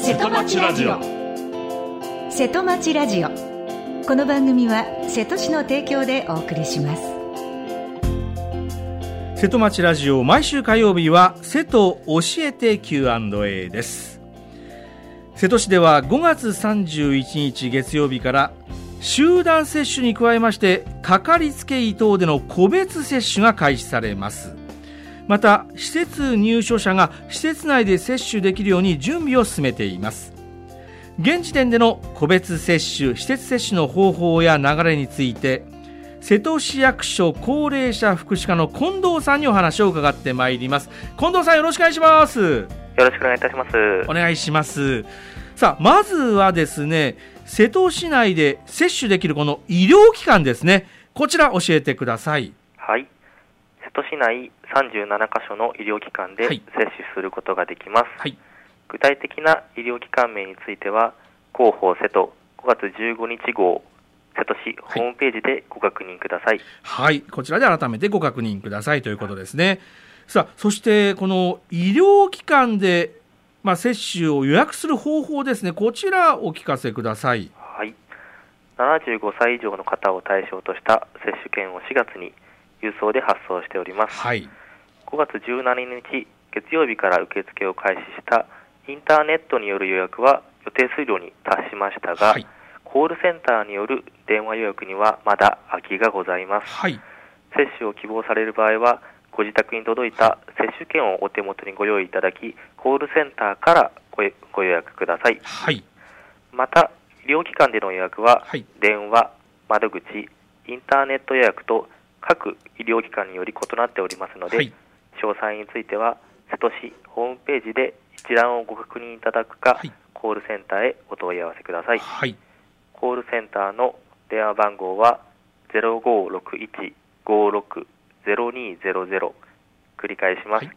瀬戸町ラジオ。瀬戸町ラジオ、この番組は瀬戸市の提供でお送りします。 瀬戸町ラジオ、毎週火曜日は瀬戸教えて Q&A です。瀬戸市では5月31日月曜日から集団接種に加えまして、かかりつけ医等での個別接種が開始されます。また施設入所者が施設内で接種できるように準備を進めています。現時点での個別接種、施設接種の方法や流れについて、瀬戸市役所高齢者福祉課の近藤さんにお話を伺ってまいります。近藤さん、よろしくお願いします。 よろしくお願いいたします。 お願いします。さあ、まずはですね、瀬戸市内で接種できるこの医療機関ですね、こちら教えてください。 はい、瀬戸市内37カ所の医療機関で接種することができます。はい、具体的な医療機関名については、広報瀬戸5月15日号瀬戸市ホームページでご確認ください。 はい、こちらで改めてご確認くださいということですね。さあ、そしてこの医療機関で、接種を予約する方法ですね、こちらお聞かせください。 はい、75歳以上の方を対象とした接種券を4月に郵送で発送しております。 はい、 5月17日月曜日から受付を開始したインターネットによる予約は予定数量に達しましたが、はい、コールセンターによる電話予約にはまだ空きがございます。はい、接種を希望される場合はご自宅に届いた接種券をお手元にご用意いただき、コールセンターからご予約ください。はい、また医療機関での予約は、はい、電話、窓口、インターネット予約と各医療機関により異なっておりますので、はい、詳細については瀬戸市ホームページで一覧をご確認いただくか、はい、コールセンターへお問い合わせください。はい、コールセンターの電話番号は 0561-560200、 繰り返します、はい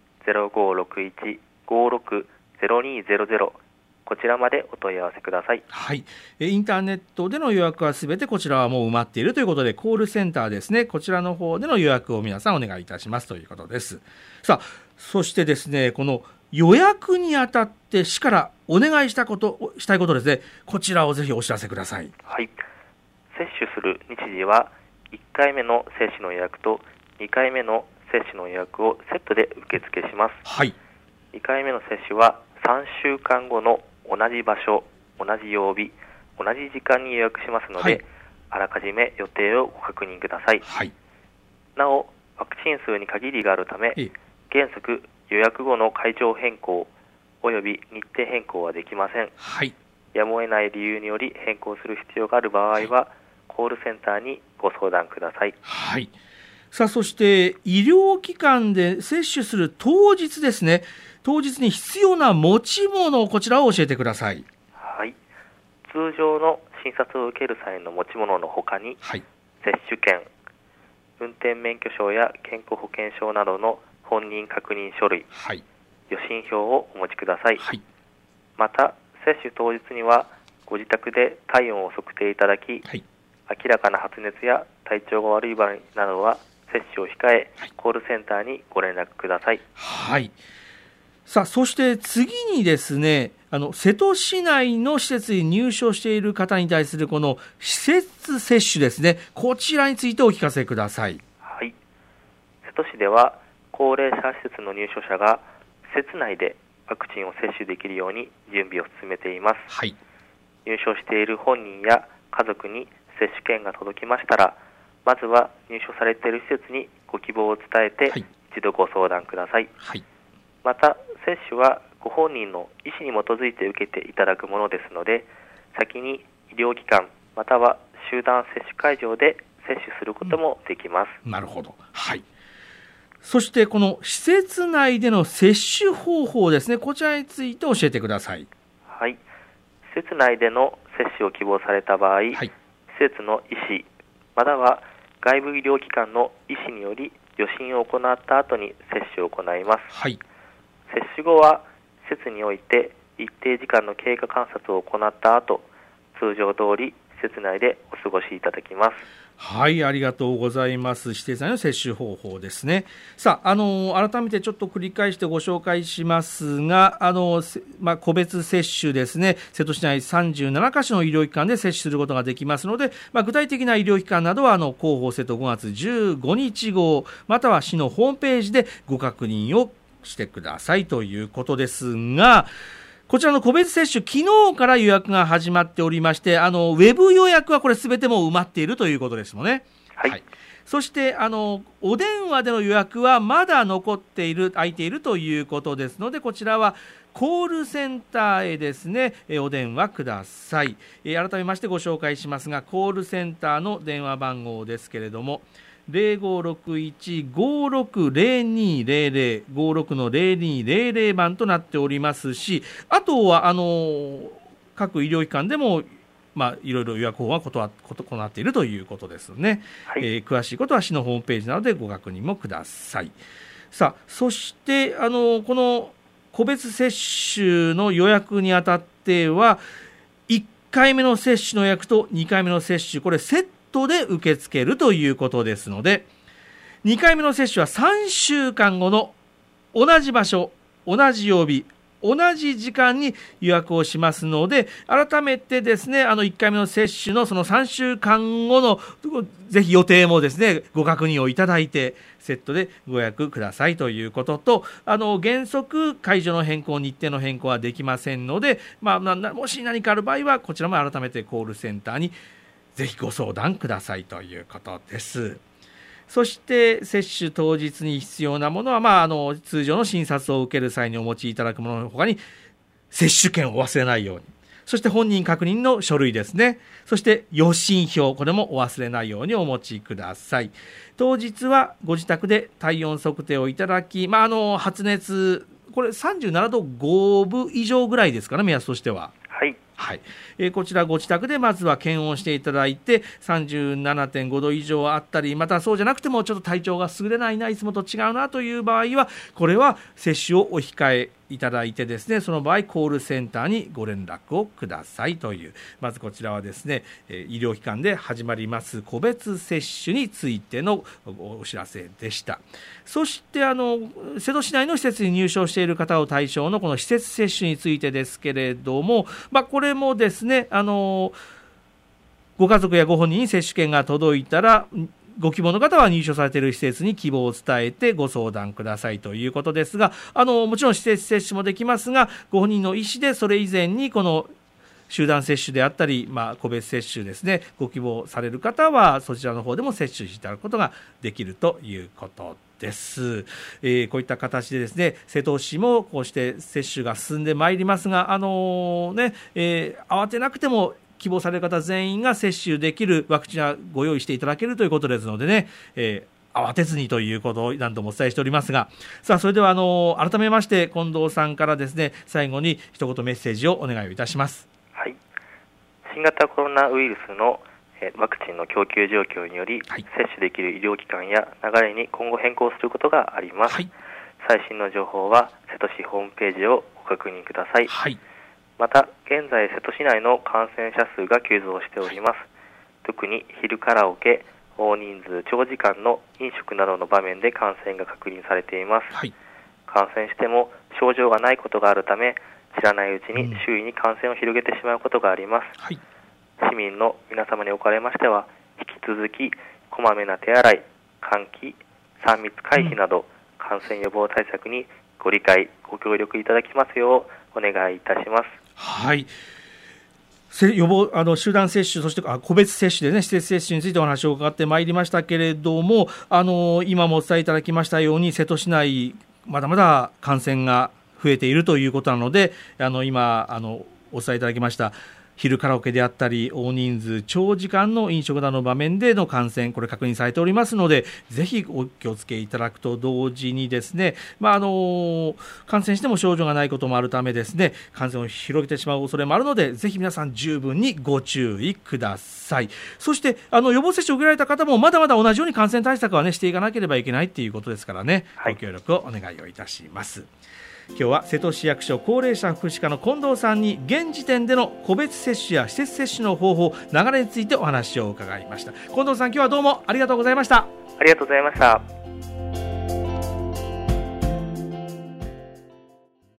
、0561-560200、こちらまでお問い合わせください。 はい、インターネットでの予約はすべてこちらはもう埋まっているということで、コールセンターですね、こちらの方での予約を皆さんお願いいたしますということです。さあ、そしてですね、この予約にあたって市からお願いしたいことですね、こちらをぜひお知らせください。 はい、接種する日時は1回目の接種の予約と2回目の接種の予約をセットで受付します。はい、2回目の接種は3週間後の同じ場所、同じ曜日、同じ時間に予約しますので、はい、あらかじめ予定をご確認ください。はい、なおワクチン数に限りがあるため、原則予約後の会場変更および日程変更はできません。はい、やむを得ない理由により変更する必要がある場合は、はい、コールセンターにご相談ください。 はい、さあ、そして医療機関で接種する当日ですね、当日に必要な持ち物、こちらを教えてください。 はい、通常の診察を受ける際の持ち物のほかに、はい、接種券、運転免許証や健康保険証などの本人確認書類、はい、予診票をお持ちください。はい、また接種当日にはご自宅で体温を測定いただき、はい、明らかな発熱や体調が悪い場合などは接種を控え、はい、コールセンターにご連絡ください。 はい、さあ、そして次にですね、瀬戸市内の施設に入所している方に対するこの施設接種ですね、こちらについてお聞かせください。 はい、瀬戸市では高齢者施設の入所者が施設内でワクチンを接種できるように準備を進めています。はい、入所している本人や家族に接種券が届きましたら、まずは入所されている施設にご希望を伝えて、はい、一度ご相談ください。はい、また接種はご本人の意思に基づいて受けていただくものですので、先に医療機関または集団接種会場で接種することもできます。 なるほど。はい、そしてこの施設内での接種方法ですね、こちらについて教えてください。 はい、施設内での接種を希望された場合、はい、施設の医師または外部医療機関の医師により予診を行った後に接種を行います。はい、接種後は施設において一定時間の経過観察を行った後、通常通り施設内でお過ごしいただきます。 はい、ありがとうございます。指定剤の接種方法ですね。さあ、改めてちょっと繰り返してご紹介しますが、個別接種ですね、瀬戸市内37カ所の医療機関で接種することができますので、具体的な医療機関などは広報瀬戸5月15日号または市のホームページでご確認をしてくださいということですが、こちらの個別接種、昨日から予約が始まっておりまして、ウェブ予約はこれすべてもう埋まっているということですもんね。 はい。はい、 そして、お電話での予約はまだ残っている、空いているということですので、こちらはコールセンターへですね、お電話ください。改めましてご紹介しますが、コールセンターの電話番号ですけれども、0561-560200 56-0200番となっておりますし、あとは各医療機関でもいろいろ予約法は行っているということですね。はい、詳しいことは市のホームページなどでご確認もください。さあ、そしてこの個別接種の予約にあたっては1回目の接種の予約と2回目の接種、これセットで受け付けるということですので、2回目の接種は3週間後の同じ場所、同じ曜日、同じ時間に予約をしますので、改めてですね、1回目の接種のその3週間後のぜひ予定もですね、ご確認をいただいてセットでご予約くださいということと、原則会場の変更、日程の変更はできませんので、もし何かある場合はこちらも改めてコールセンターにぜひご相談くださいということです。そして接種当日に必要なものは、通常の診察を受ける際にお持ちいただくもののほかに接種券を忘れないように、そして本人確認の書類ですね、そして予診票、これもお忘れないようにお持ちください。当日はご自宅で体温測定をいただき、発熱これ37度5分以上ぐらいですかね、目安としては。はい、こちらご自宅でまずは検温していただいて 37.5 度以上あったり、またそうじゃなくてもちょっと体調が優れないな、いつもと違うなという場合は、これは接種をお控えいただいてですね、その場合コールセンターにご連絡をくださいという、まずこちらはですね、医療機関で始まります個別接種についてのお知らせでした。そして瀬戸市内の施設に入所している方を対象のこの施設接種についてですけれども、これもですね、ご家族やご本人に接種券が届いたら、ご希望の方は入所されている施設に希望を伝えてご相談くださいということですが、もちろん施設接種もできますが、ご本人の意思でそれ以前にこの集団接種であったり、個別接種ですね、ご希望される方はそちらの方でも接種していただくことができるということです。こういった形でですね、瀬戸市もこうして接種が進んでまいりますが、慌てなくても希望される方全員が接種できるワクチンはご用意していただけるということですのでね、慌てずにということを何度もお伝えしておりますが、さあそれでは改めまして近藤さんからですね、最後に一言メッセージをお願いいたします。 はい、新型コロナウイルスのワクチンの供給状況により、接種できる医療機関や流れに今後変更することがあります。最新の情報は瀬戸市ホームページをご確認ください。また現在瀬戸市内の感染者数が急増しております。特に昼カラオケ、大人数長時間の飲食などの場面で感染が確認されています。感染しても症状がないことがあるため、知らないうちに周囲に感染を広げてしまうことがあります。市民の皆様におかれましては、引き続きこまめな手洗い、換気、3密回避など、感染予防対策にご理解ご協力いただきますようお願いいたします。 はい、予防集団接種、そして個別接種でね、施設接種についてお話を伺ってまいりましたけれども、今もお伝えいただきましたように瀬戸市内まだまだ感染が増えているということなので、今お伝えいただきました昼カラオケであったり大人数長時間の飲食などの場面での感染、これ確認されておりますので、ぜひお気をつけいただくと同時にですね、感染しても症状がないこともあるためですね、感染を広げてしまう恐れもあるので、ぜひ皆さん十分にご注意ください。そして予防接種を受けられた方もまだまだ同じように感染対策はねしていかなければいけないということですからね、ご協力をお願いをいたします。 今日は瀬戸市役所高齢者福祉課の近藤さんに現時点での個別接種や施設接種の方法、流れについてお話を伺いました。近藤さん、今日はどうもありがとうございました。 ありがとうございました。